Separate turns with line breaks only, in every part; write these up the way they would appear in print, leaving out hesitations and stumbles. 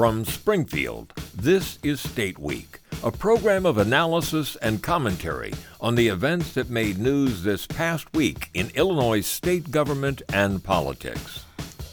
From Springfield, this is State Week, a program of analysis and commentary on the events that made news this past week in Illinois state government and politics.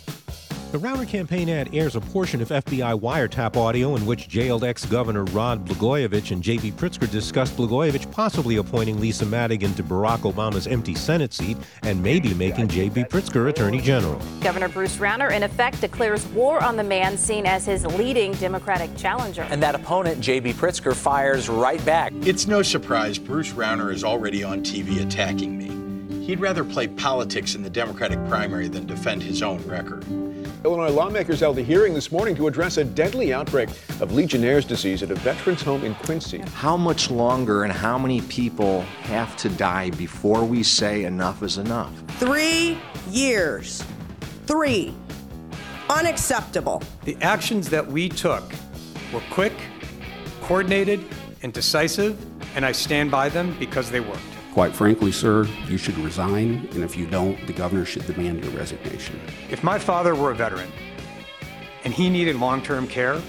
The Rauner campaign ad airs a portion of FBI wiretap audio in which jailed ex-governor Rod Blagojevich and J.B. Pritzker discussed Blagojevich possibly appointing Lisa Madigan to Barack Obama's empty Senate seat and maybe making J.B. Pritzker Attorney General.
Governor Bruce Rauner, in effect, declares war on the man seen as his leading Democratic challenger.
And that opponent, J.B. Pritzker, fires right back.
It's no surprise Bruce Rauner is already on TV attacking me. He'd rather play politics in the Democratic primary than defend his own record.
Illinois lawmakers held a hearing this morning to address a deadly outbreak of Legionnaire's disease at a veterans home in Quincy.
How much longer and how many people have to die before we say enough is enough?
3 years. 3. Unacceptable.
The actions that we took were quick, coordinated, and decisive, and I stand by them because they worked.
Quite frankly, sir, you should resign, and if you don't, the governor should demand your resignation.
If my father were a veteran and he needed long-term care,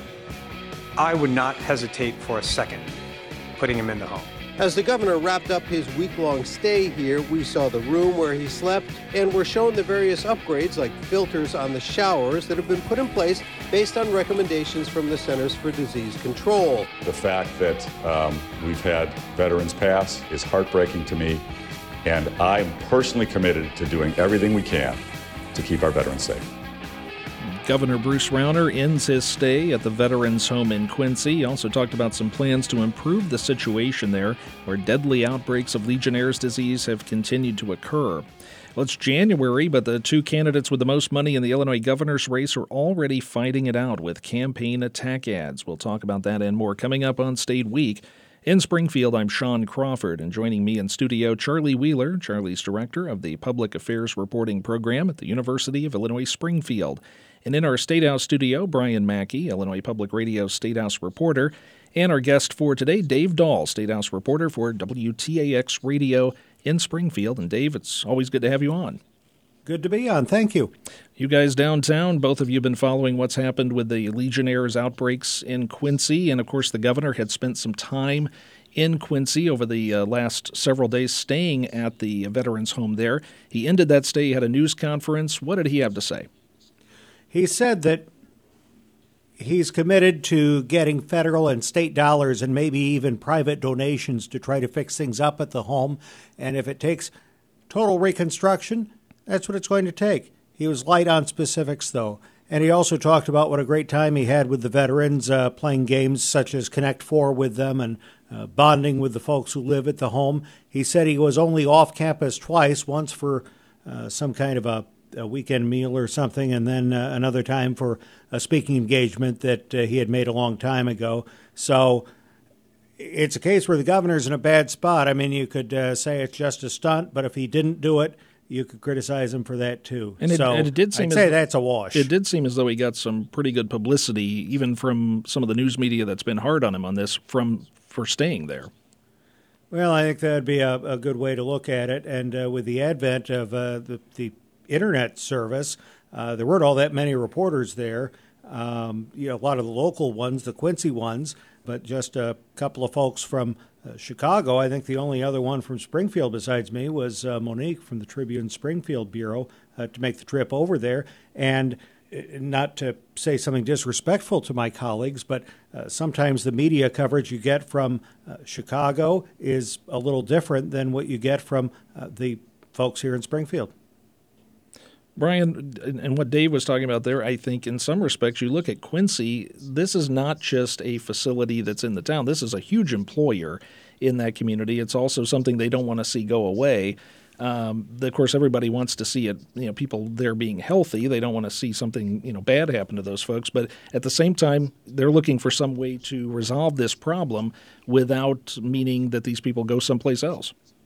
I would not hesitate for a second putting him in the home.
As the governor wrapped up his week-long stay here, we saw the room where he slept and were shown the various upgrades like filters on the showers that have been put in place based on recommendations from the Centers for Disease Control.
The fact that we've had veterans pass is heartbreaking to me, and I'm personally committed to doing everything we can to keep our veterans safe.
Governor Bruce Rauner ends his stay at the Veterans Home in Quincy. He also talked about some plans to improve the situation there, where deadly outbreaks of Legionnaire's disease have continued to occur. Well, it's January, but the two candidates with the most money in the Illinois governor's race are already fighting it out with campaign attack ads. We'll talk about that and more coming up on State Week. In Springfield, I'm Sean Crawford, and joining me in studio, Charlie Wheeler. Charlie's director of the Public Affairs Reporting Program at the University of Illinois Springfield. And in our State House studio, Brian Mackey, Illinois Public Radio State House reporter, and our guest for today, Dave Dahl, State House reporter for WTAX Radio in Springfield. And Dave, it's always good to have you on.
Good to be on. Thank you.
You guys downtown, both of you have been following what's happened with the Legionnaire's outbreaks in Quincy. And, of course, the governor had spent some time in Quincy over the last several days staying at the veterans home there. He ended that stay, he had a news conference. What did he have to say?
He said that he's committed to getting federal and state dollars and maybe even private donations to try to fix things up at the home. And if it takes total reconstruction, that's what it's going to take. He was light on specifics, though. And he also talked about what a great time he had with the veterans, playing games such as Connect Four with them and bonding with the folks who live at the home. He said he was only off campus twice, once for some kind of a weekend meal or something, and then another time for a speaking engagement that he had made a long time ago. So it's a case where the governor's in a bad spot. I mean, you could say it's just a stunt, but if he didn't do it, you could criticize him for that too.
And it did seem
I'd say that's a wash.
It did seem as though he got some pretty good publicity, even from some of the news media that's been hard on him on this, for staying there.
Well, I think that would be a good way to look at it. And with the advent of the internet service, there weren't all that many reporters there. A lot of the local ones, the Quincy ones, but just a couple of folks from Chicago. I think the only other one from Springfield besides me was Monique from the Tribune Springfield Bureau to make the trip over there. And not to say something disrespectful to my colleagues, but sometimes the media coverage you get from Chicago is a little different than what you get from the folks here in Springfield.
Brian, and what Dave was talking about there, I think in some respects, you look at Quincy, this is not just a facility that's in the town. This is a huge employer in that community. It's also something they don't want to see go away. Of course, everybody wants to see it, people there being healthy. They don't want to see something, bad happen to those folks. But at the same time, they're looking for some way to resolve this problem without meaning that these people go someplace else.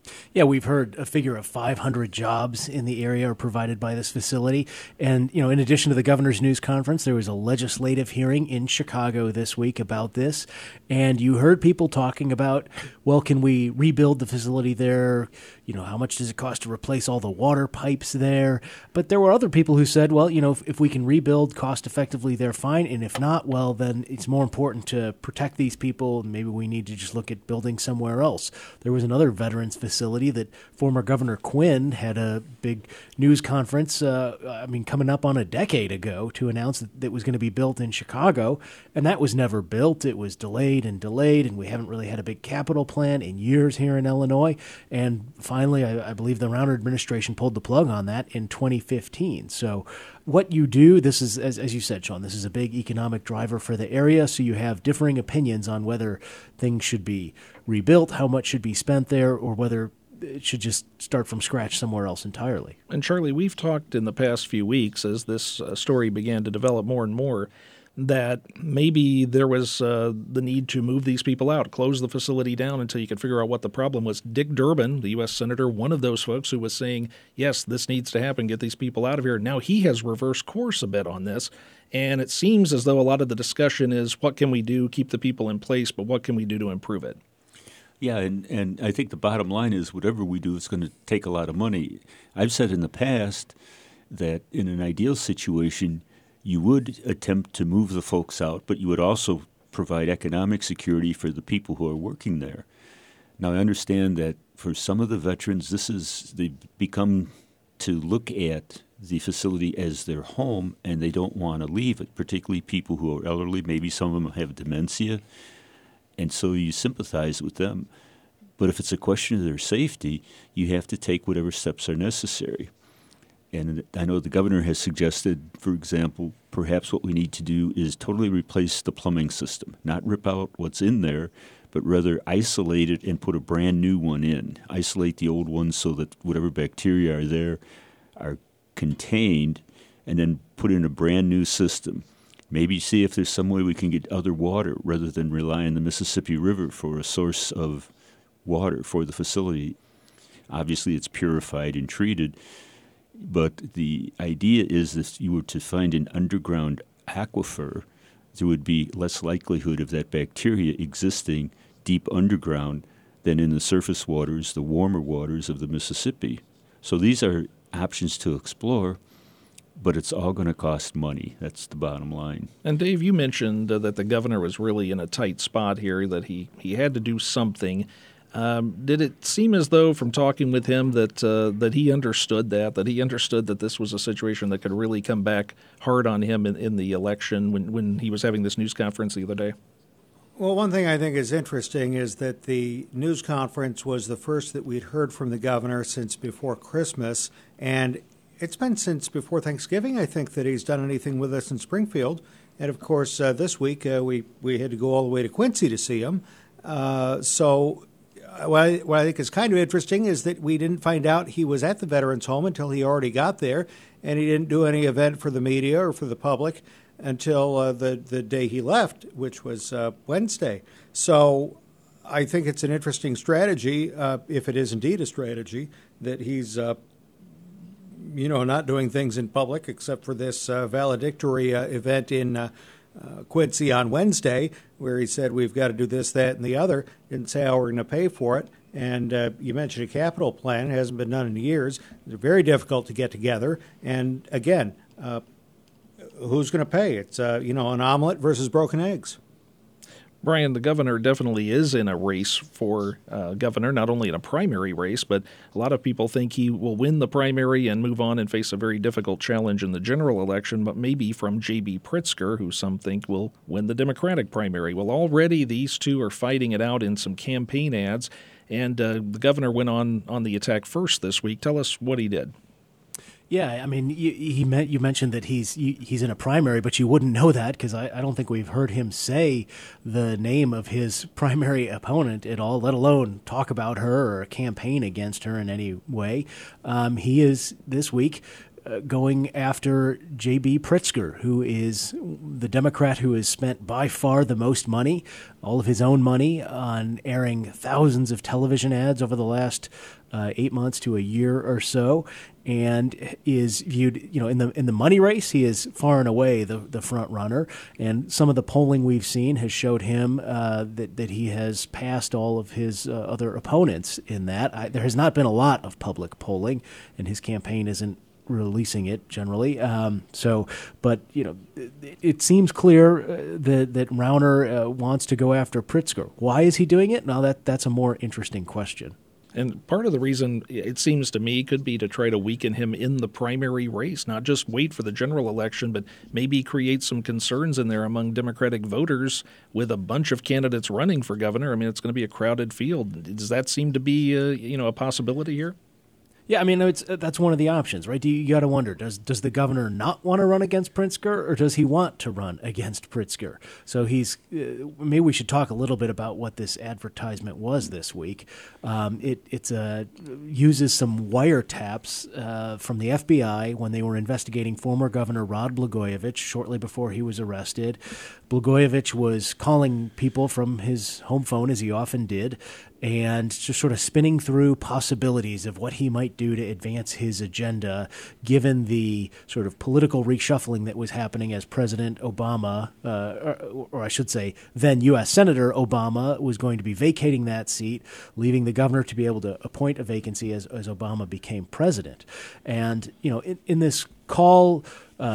Yeah, we've heard a figure of 500 jobs in the area are provided by this facility. And, in addition to the governor's news conference, there was a legislative hearing in Chicago this week about this. And you heard people talking about, well, can we rebuild the facility there? How much does it cost to replace all the water pipes there? But there were other people who said, well, if we can rebuild cost effectively, they're fine. And if not, well, then it's more important to protect these people. Maybe we need to just look at building somewhere else. There was another veterans facility that former Governor Quinn had a big news conference, coming up on a decade ago to announce that it was going to be built in Chicago. And that was never built. It was delayed, and we haven't really had a big capital plan in years here in Illinois. And finally, I believe the Rauner administration pulled the plug on that in 2015. So what you do, this is, as you said, Sean, this is a big economic driver for the area. So you have differing opinions on whether things should be rebuilt, how much should be spent there, or whether it should just start from scratch somewhere else entirely.
And Charlie, we've talked in the past few weeks as this story began to develop more and more that maybe there was the need to move these people out, close the facility down until you could figure out what the problem was. Dick Durbin, the U.S. Senator, one of those folks who was saying, yes, this needs to happen, get these people out of here. Now he has reversed course a bit on this, and it seems as though a lot of the discussion is what can we do, keep the people in place, but what can we do to improve it?
Yeah, and I think the bottom line is whatever we do is going to take a lot of money. I've said in the past that in an ideal situation, you would attempt to move the folks out, but you would also provide economic security for the people who are working there. Now, I understand that for some of the veterans, they've become to look at the facility as their home, and they don't want to leave it, particularly people who are elderly. Maybe some of them have dementia, and so you sympathize with them. But if it's a question of their safety, you have to take whatever steps are necessary. And I know the governor has suggested, for example, perhaps what we need to do is totally replace the plumbing system, not rip out what's in there, but rather isolate it and put a brand new one in. Isolate the old one so that whatever bacteria are there are contained, and then put in a brand new system. Maybe see if there's some way we can get other water rather than rely on the Mississippi River for a source of water for the facility. Obviously, it's purified and treated. But the idea is that if you were to find an underground aquifer, there would be less likelihood of that bacteria existing deep underground than in the surface waters, the warmer waters of the Mississippi. So these are options to explore, but it's all going to cost money. That's the bottom line.
And Dave, you mentioned that the governor was really in a tight spot here, that he had to do something. Did it seem as though from talking with him that he understood that this was a situation that could really come back hard on him in the election when he was having this news conference the other day?
Well, one thing I think is interesting is that the news conference was the first that we'd heard from the governor since before Christmas, and it's been since before Thanksgiving, I think, that he's done anything with us in Springfield. And, of course, this week we had to go all the way to Quincy to see him. What I think is kind of interesting is that we didn't find out he was at the Veterans Home until he already got there, and he didn't do any event for the media or for the public until the day he left, which was Wednesday. So I think it's an interesting strategy, if it is indeed a strategy, that he's not doing things in public except for this valedictory event in Quincy on Wednesday, where he said we've got to do this, that, and the other. Didn't say how we're going to pay for it. And you mentioned a capital plan. It hasn't been done in years. It's very difficult to get together. And again, who's going to pay? It's an omelet versus broken eggs.
Brian, the governor definitely is in a race for governor, not only in a primary race, but a lot of people think he will win the primary and move on and face a very difficult challenge in the general election, but maybe from J.B. Pritzker, who some think will win the Democratic primary. Well, already these two are fighting it out in some campaign ads, and the governor went on the attack first this week. Tell us what he did.
Yeah, I mean, you mentioned that he's in a primary, but you wouldn't know that because I don't think we've heard him say the name of his primary opponent at all, let alone talk about her or campaign against her in any way. He is, this week, going after J.B. Pritzker, who is the Democrat who has spent by far the most money, all of his own money, on airing thousands of television ads over the last 8 months to a year or so, and is viewed, in the money race, he is far and away the front runner. And some of the polling we've seen has showed him that he has passed all of his other opponents in that. There has not been a lot of public polling, and his campaign isn't releasing it generally. But it seems clear that Rauner wants to go after Pritzker. Why is he doing it? Now that's a more interesting question.
And part of the reason, it seems to me, could be to try to weaken him in the primary race, not just wait for the general election, but maybe create some concerns in there among Democratic voters with a bunch of candidates running for governor. I mean, it's going to be a crowded field. Does that seem to be, a possibility here?
Yeah, I mean, that's one of the options, right? You got to wonder, does the governor not want to run against Pritzker, or does he want to run against Pritzker? So maybe we should talk a little bit about what this advertisement was this week. It uses some wiretaps from the FBI when they were investigating former Governor Rod Blagojevich shortly before he was arrested. Blagojevich was calling people from his home phone, as he often did, and just sort of spinning through possibilities of what he might do to advance his agenda, given the sort of political reshuffling that was happening as President Obama, or I should say then U.S. Senator Obama, was going to be vacating that seat, leaving the governor to be able to appoint a vacancy as Obama became president. And, in this call,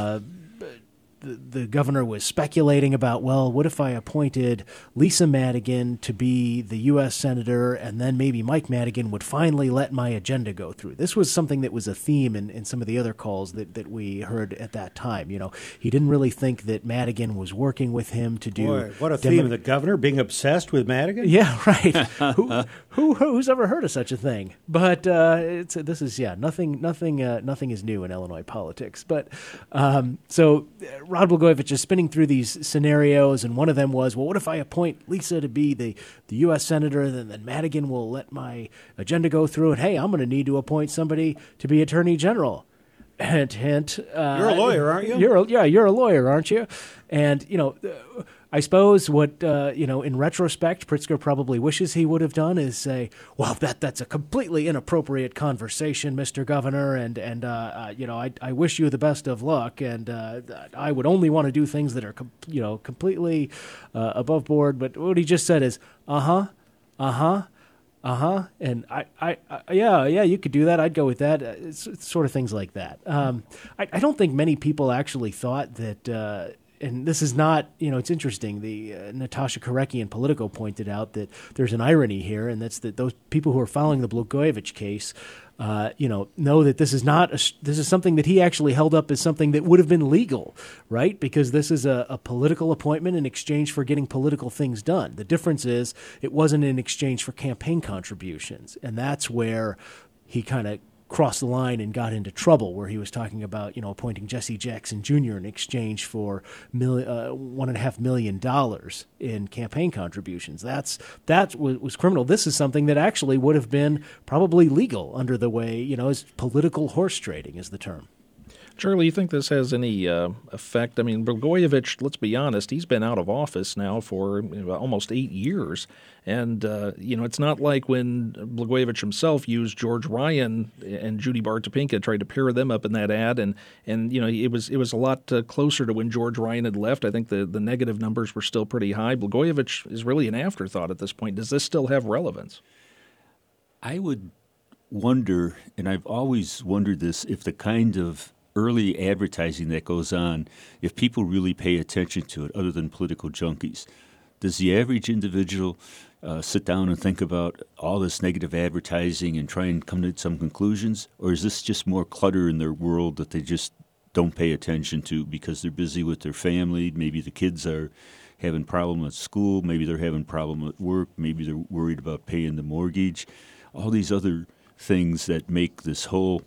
the governor was speculating about, well, what if I appointed Lisa Madigan to be the U.S. Senator, and then maybe Mike Madigan would finally let my agenda go through. This was something that was a theme in some of the other calls that we heard at that time. He didn't really think that Madigan was working with him to do...
Boy, what a theme, the governor being obsessed with Madigan?
Yeah, right. Who's ever heard of such a thing? But this is, nothing is new in Illinois politics. But so Rod Blagojevich is spinning through these scenarios, and one of them was, well, what if I appoint Lisa to be the U.S. Senator, and then Madigan will let my agenda go through, and hey, I'm going to need to appoint somebody to be Attorney General. Hint, hint.
You're a lawyer, aren't you?
You're a lawyer, aren't you? And, I suppose what, in retrospect, Pritzker probably wishes he would have done is say, well, that's a completely inappropriate conversation, Mr. Governor, and I wish you the best of luck, and I would only want to do things that are, completely above board. But what he just said is, and yeah, you could do that. I'd go with that. It's sort of things like that. I don't think many people actually thought that, and this is not, it's interesting. The Natasha Korecki in Politico pointed out that there's an irony here, and that's that those people who are following the Blagojevich case, know that this is something that he actually held up as something that would have been legal, right? Because this is a political appointment in exchange for getting political things done. The difference is it wasn't in exchange for campaign contributions, and that's where he kind of crossed the line and got into trouble, where he was talking about, appointing Jesse Jackson Jr. in exchange for $1.5 million in campaign contributions. That was criminal. This is something that actually would have been probably legal under the way, as political horse trading is the term.
Charlie, you think this has any effect? I mean, Blagojevich, let's be honest, he's been out of office now for almost 8 years. And, it's not like when Blagojevich himself used George Ryan and Judy Bar Topinka, tried to pair them up in that ad. And it was a lot closer to when George Ryan had left. I think the negative numbers were still pretty high. Blagojevich is really an afterthought at this point. Does this still have relevance?
I would wonder, and I've always wondered this, if the kind of early advertising that goes on, if people really pay attention to it other than political junkies. Does the average individual sit down and think about all this negative advertising and try and come to some conclusions? Or is this just more clutter in their world that they just don't pay attention to because they're busy with their family? Maybe the kids are having problems at school. Maybe they're having problems at work. Maybe they're worried about paying the mortgage. All these other things that make this whole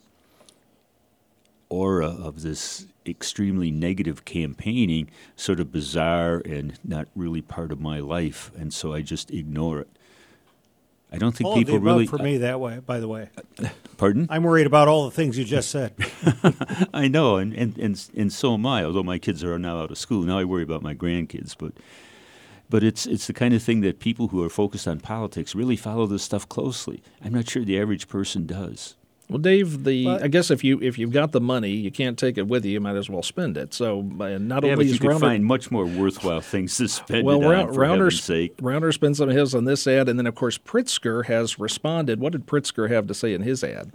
aura of this extremely negative campaigning sort of bizarre and not really part of my life, and so I just ignore it. I don't think
all
people
of the above
really.
For me, that way. By the way,
pardon?
I'm worried about all the things you just said.
I know, and so am I. Although my kids are now out of school, now I worry about my grandkids. But it's the kind of thing that people who are focused on politics really follow this stuff closely. I'm not sure the average person does.
Well, Dave, I guess if you've got the money, you can't take it with you. You might as well spend it. So not only
but you
is
could
Rauner
find much more worthwhile things to spend
well,
it on, for heaven's sake.
Rauner spent some of his on this ad, and then of course Pritzker has responded. What did Pritzker have to say in his ad?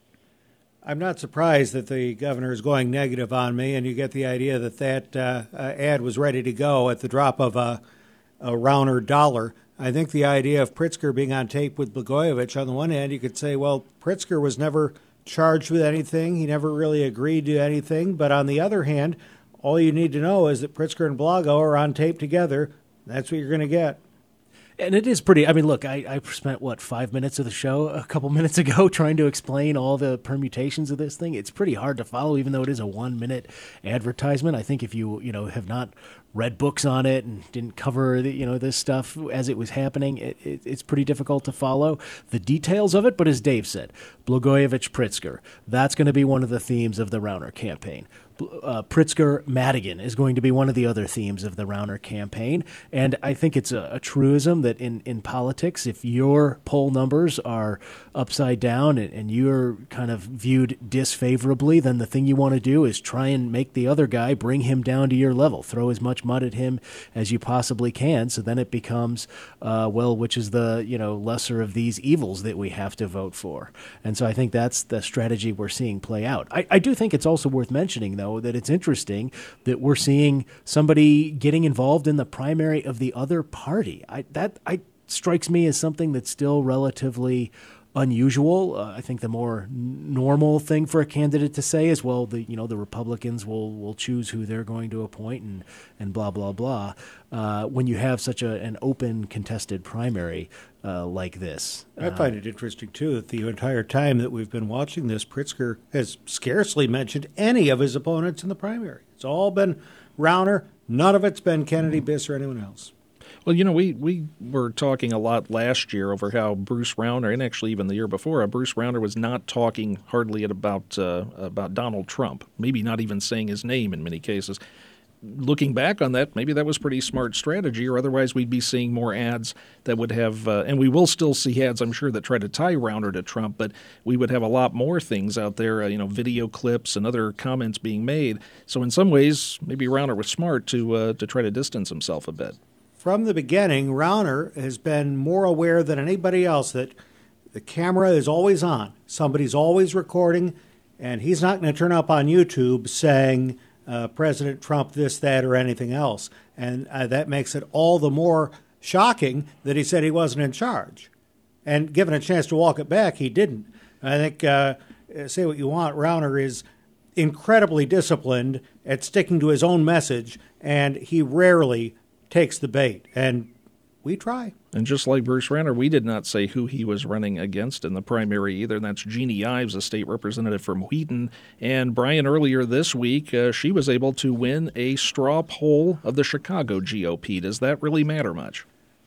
I'm not surprised that the governor is going negative on me, and you get the idea that ad was ready to go at the drop of a Rauner dollar. I think the idea of Pritzker being on tape with Blagojevich, on the one hand, you could say, well, Pritzker was never charged with anything. He never really agreed to anything. But on the other hand, all you need to know is that Pritzker and Blago are on tape together. That's what you're going to get.
And it is pretty. I mean, look, I spent, 5 minutes of the show a couple minutes ago trying to explain all the permutations of this thing. It's pretty hard to follow, even though it is a 1-minute advertisement. I think if you have not read books on it and didn't cover this stuff as it was happening, it's pretty difficult to follow the details of it. But as Dave said, Blagojevich Pritzker, that's going to be one of the themes of the Rauner campaign. Pritzker Madigan is going to be one of the other themes of the Rauner campaign. And I think it's a truism that in politics, if your poll numbers are upside down and you're kind of viewed disfavorably, then the thing you want to do is try and make the other guy bring him down to your level. Throw as much mud at him as you possibly can. So then it becomes, which is the lesser of these evils that we have to vote for. And so I think that's the strategy we're seeing play out. I do think it's also worth mentioning, though, that it's interesting that we're seeing somebody getting involved in the primary of the other party. That strikes me as something that's still relatively unusual. I think the more normal thing for a candidate to say is, well, the Republicans will choose who they're going to appoint and blah, blah, blah. When you have such an open contested primary like this.
I find it interesting, too, that the entire time that we've been watching this, Pritzker has scarcely mentioned any of his opponents in the primary. It's all been Rauner. None of it's been Kennedy, Biss, or anyone else.
Well, we were talking a lot last year over how Bruce Rauner, and actually even the year before, Bruce Rauner was not talking hardly about Donald Trump, maybe not even saying his name in many cases. Looking back on that, maybe that was pretty smart strategy, or otherwise we'd be seeing more ads that would have, and we will still see ads, I'm sure, that try to tie Rauner to Trump, but we would have a lot more things out there, video clips and other comments being made. So in some ways, maybe Rauner was smart to try to distance himself a bit.
From the beginning, Rauner has been more aware than anybody else that the camera is always on. Somebody's always recording, and he's not going to turn up on YouTube saying President Trump this, that, or anything else. And that makes it all the more shocking that he said he wasn't in charge. And given a chance to walk it back, he didn't. I think, say what you want, Rauner is incredibly disciplined at sticking to his own message, and he rarely takes the bait, and we try.
And just like Bruce Rauner, we did not say who he was running against in the primary either. And that's Jeannie Ives, a state representative from Wheaton. And Brian, earlier this week, she was able to win a straw poll of the Chicago GOP. Does that really matter much?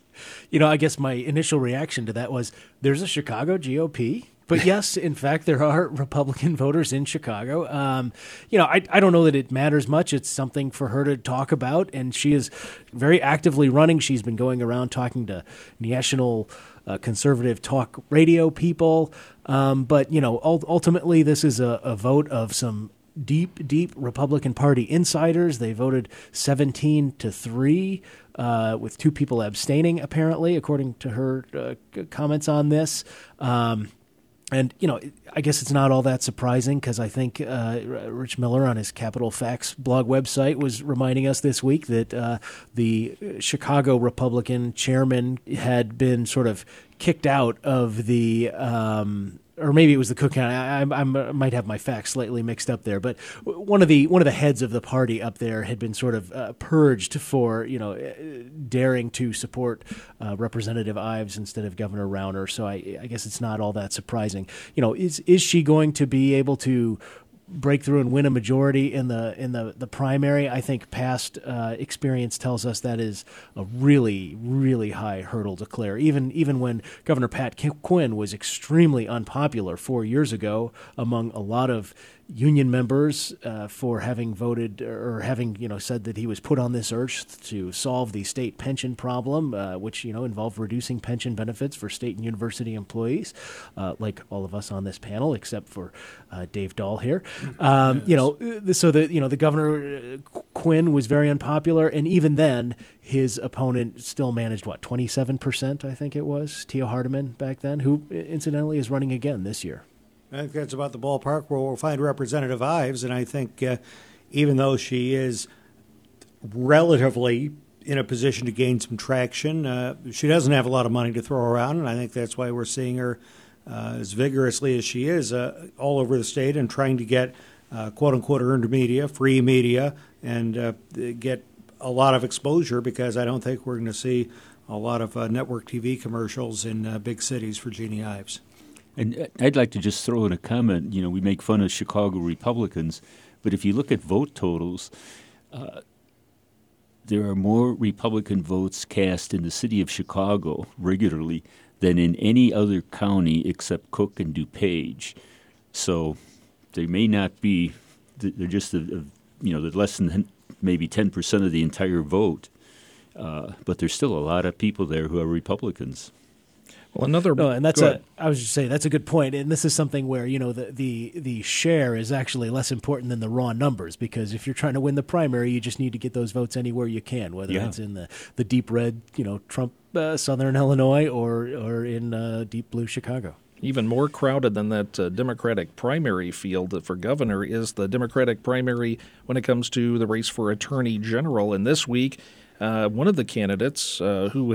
I guess my initial reaction to that was, there's a Chicago GOP? But yes, in fact, there are Republican voters in Chicago. I don't know that it matters much. It's something for her to talk about, and she is very actively running. She's been going around talking to national conservative talk radio people. But ultimately, this is a vote of some deep Republican Party insiders. They voted 17-3, with 2 people abstaining, apparently, according to her comments on this. And, I guess it's not all that surprising because I think Rich Miller on his Capitol Facts blog website was reminding us this week that the Chicago Republican chairman had been sort of kicked out of the or maybe it was the Cook County. I might have my facts slightly mixed up there, but one of the heads of the party up there had been sort of purged for daring to support Representative Ives instead of Governor Rauner. So I guess it's not all that surprising. Is she going to be able to break through and win a majority in the primary. I think past experience tells us that is a really, really high hurdle to clear. Even when Governor Pat Quinn was extremely unpopular 4 years ago among a lot of union members for having voted or having said that he was put on this earth to solve the state pension problem, which involved reducing pension benefits for state and university employees, like all of us on this panel, except for Dave Dahl here. So the Governor Quinn was very unpopular, and even then his opponent still managed 27%, I think it was, Tia Hardiman back then, who incidentally is running again this year.
I think that's about the ballpark where we'll find Representative Ives, and I think even though she is relatively in a position to gain some traction, she doesn't have a lot of money to throw around, and I think that's why we're seeing her as vigorously as she is all over the state and trying to get quote-unquote earned media, free media, and get a lot of exposure, because I don't think we're going to see a lot of network TV commercials in big cities for Jeannie Ives.
And I'd like to just throw in a comment. We make fun of Chicago Republicans, but if you look at vote totals, there are more Republican votes cast in the city of Chicago regularly than in any other county except Cook and DuPage. So they may not be, they're just, they're less than maybe 10% of the entire vote, but there's still a lot of people there who are Republicans.
Well, I was just saying that's a good point, and this is something where the share is actually less important than the raw numbers, because if you're trying to win the primary, you just need to get those votes anywhere you can, whether it's in the deep red, Trump Southern Illinois, or in deep blue Chicago.
Even more crowded than that Democratic primary field for governor is the Democratic primary when it comes to the race for attorney general. And this week, one of the candidates who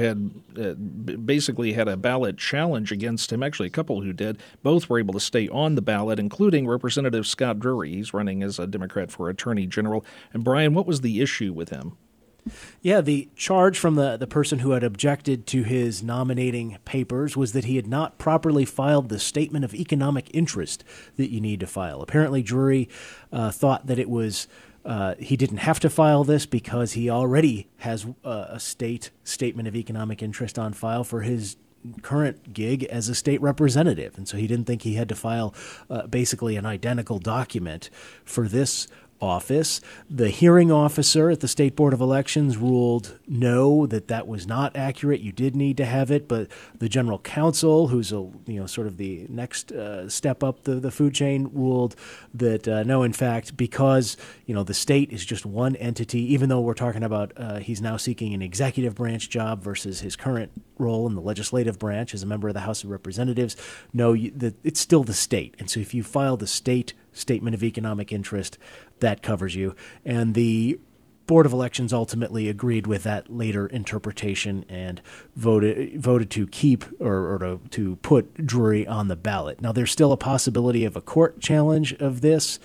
had basically had a ballot challenge against him, actually a couple who did, both were able to stay on the ballot, including Representative Scott Drury. He's running as a Democrat for attorney general. And Brian, what was the issue with him?
Yeah, the charge from the person who had objected to his nominating papers was that he had not properly filed the statement of economic interest that you need to file. Apparently, Drury thought that it was he didn't have to file this because he already has a state statement of economic interest on file for his current gig as a state representative. And so he didn't think he had to file basically an identical document for this office. The hearing officer at the State Board of Elections ruled no, that was not accurate. You did need to have it, but the general counsel, who's sort of the next step up the food chain, ruled that no, in fact, because the state is just one entity. Even though we're talking about he's now seeking an executive branch job versus his current role in the legislative branch as a member of the House of Representatives, no, it's still the state. And so if you file the state statement of economic interest, that covers you. And the Board of Elections ultimately agreed with that later interpretation and voted to keep or to put Drury on the ballot. Now, there's still a possibility of a court challenge of this.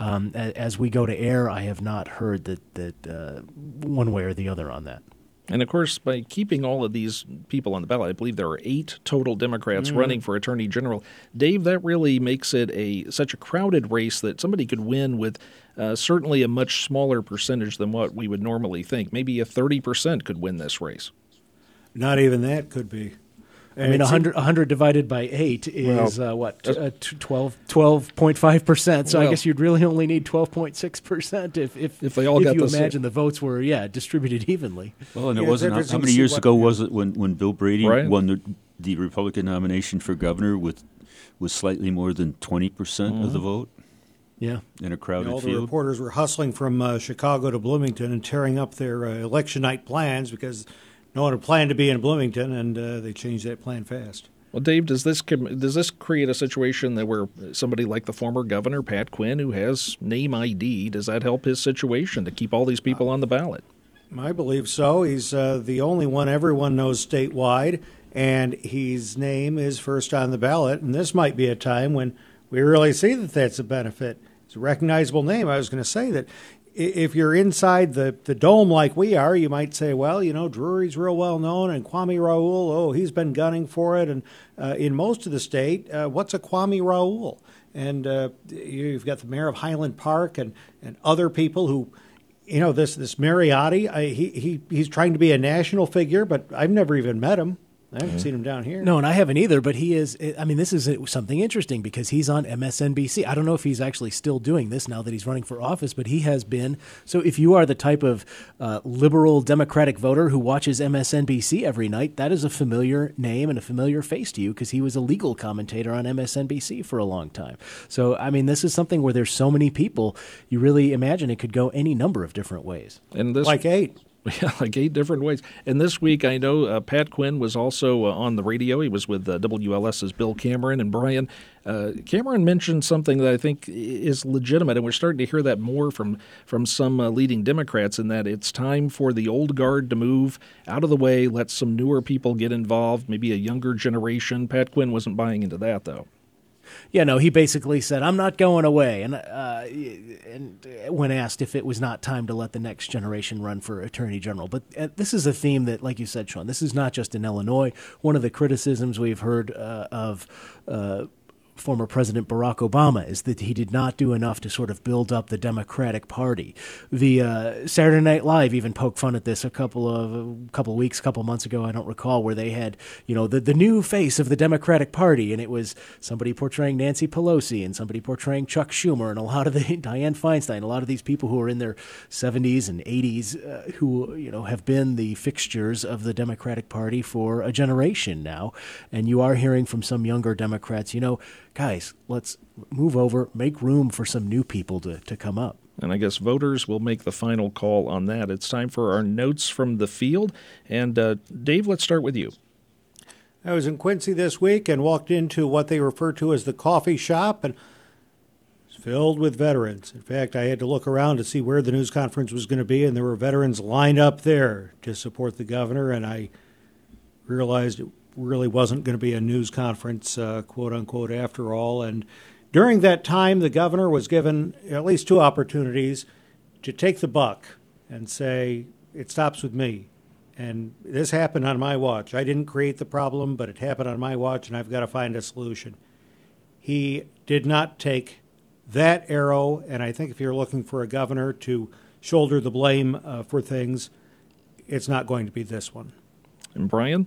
As we go to air, I have not heard that one way or the other on that.
And, of course, by keeping all of these people on the ballot, I believe there are 8 total Democrats running for Attorney General. Dave, that really makes it such a crowded race that somebody could win with certainly a much smaller percentage than what we would normally think. Maybe a 30% could win this race.
Not even that could be.
I mean, 100 divided by 8 is 12.5%. So I guess you'd really only need 12.6% if they all got you imagine the votes were distributed evenly.
Well, and it wasn't how many years ago was it when Bill Brady won the Republican nomination for governor with slightly more than 20% of the vote?
Yeah,
in a crowded
field. All
the
reporters were hustling from Chicago to Bloomington and tearing up their election night plans because no one had planned to be in Bloomington, and they changed that plan fast.
Well, Dave, does this create a situation where somebody like the former governor, Pat Quinn, who has name ID, does that help his situation to keep all these people on the ballot?
I believe so. He's the only one everyone knows statewide, and his name is first on the ballot. And this might be a time when we really see that that's a benefit. It's a recognizable name. I was going to say that if you're inside the dome like we are, you might say, well, Drury's real well known, and Kwame Raoul, he's been gunning for it. And in most of the state, what's a Kwame Raoul? And you've got the mayor of Highland Park and other people who, this Mariotti, he's trying to be a national figure, but I've never even met him. I haven't seen him down here.
No, and I haven't either, but he is, this is something interesting because he's on MSNBC. I don't know if he's actually still doing this now that he's running for office, but he has been. So if you are the type of liberal Democratic voter who watches MSNBC every night, that is a familiar name and a familiar face to you because he was a legal commentator on MSNBC for a long time. So, this is something where there's so many people, you really imagine it could go any number of different ways.
And this, like 8.
Yeah, like 8 different ways. And this week, I know Pat Quinn was also on the radio. He was with WLS's Bill Cameron. And Brian, Cameron mentioned something that I think is legitimate, and we're starting to hear that more from some leading Democrats, in that it's time for the old guard to move out of the way, let some newer people get involved, maybe a younger generation. Pat Quinn wasn't buying into that, though.
Yeah, no, he basically said, I'm not going away. And when asked if it was not time to let the next generation run for attorney general. But this is a theme that, like you said, Sean, this is not just in Illinois. One of the criticisms we've heard of former President Barack Obama is that he did not do enough to sort of build up the Democratic Party. The Saturday Night Live even poked fun at this a couple months ago, I don't recall, where they had, the new face of the Democratic Party, and it was somebody portraying Nancy Pelosi and somebody portraying Chuck Schumer and a lot of Dianne Feinstein, a lot of these people who are in their 70s and 80s who, have been the fixtures of the Democratic Party for a generation now. And you are hearing from some younger Democrats, guys, let's move over, make room for some new people to come up.
And I guess voters will make the final call on that. It's time for our notes from the field. And Dave, let's start with you.
I was in Quincy this week and walked into what they refer to as the coffee shop, and it's filled with veterans. In fact, I had to look around to see where the news conference was going to be, and there were veterans lined up there to support the governor, and I realized it really wasn't going to be a news conference, quote unquote, after all. And during that time, the governor was given at least 2 opportunities to take the buck and say, it stops with me. And this happened on my watch. I didn't create the problem, but it happened on my watch, and I've got to find a solution. He did not take that arrow, and I think if you're looking for a governor to shoulder the blame for things, it's not going to be this one.
And Brian?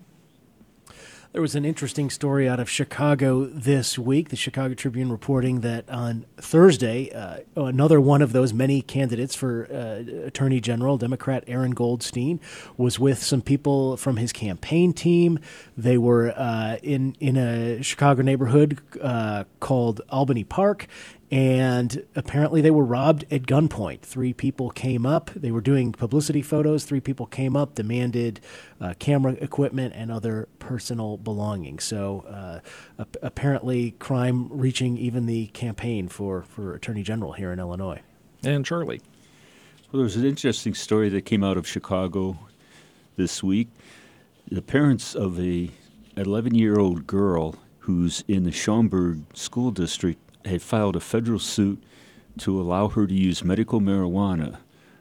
There was an interesting story out of Chicago this week. The Chicago Tribune reporting that on Thursday, another one of those many candidates for Attorney General, Democrat Aaron Goldstein, was with some people from his campaign team. They were in a Chicago neighborhood called Albany Park, and apparently they were robbed at gunpoint. 3 people came up. They were doing publicity photos. 3 people came up, demanded camera equipment and other personal belongings. So apparently crime reaching even the campaign for Attorney General here in Illinois.
And Charlie?
Well, there was an interesting story that came out of Chicago this week. The parents of a 11-year-old girl who's in the Schaumburg School District had filed a federal suit to allow her to use medical marijuana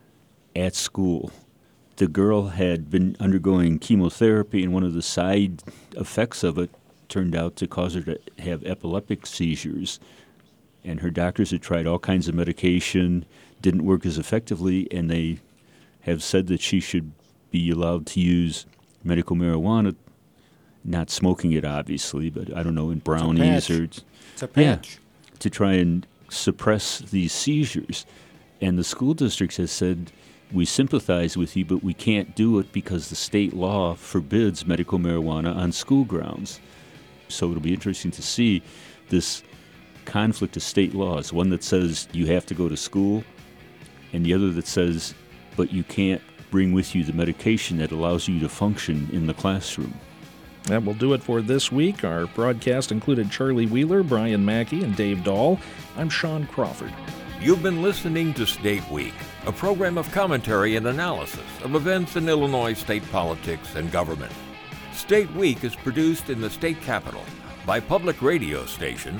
at school. The girl had been undergoing chemotherapy, and one of the side effects of it turned out to cause her to have epileptic seizures. And her doctors had tried all kinds of medication, didn't work as effectively, and they have said that she should be allowed to use medical marijuana, not smoking it, obviously, but I don't know, in brownies or...
It's a patch.
Yeah, to try and suppress these seizures. And the school district has said, we sympathize with you, but we can't do it because the state law forbids medical marijuana on school grounds. So it'll be interesting to see this conflict of state laws, one that says you have to go to school, and the other that says, but you can't bring with you the medication that allows you to function in the classroom.
That will do it for this week. Our broadcast included Charlie Wheeler, Brian Mackey, and Dave Dahl. I'm Sean Crawford.
You've been listening to State Week, a program of commentary and analysis of events in Illinois state politics and government. State Week is produced in the state capital by public radio station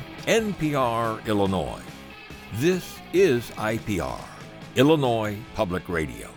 NPR Illinois. This is IPR, Illinois Public Radio.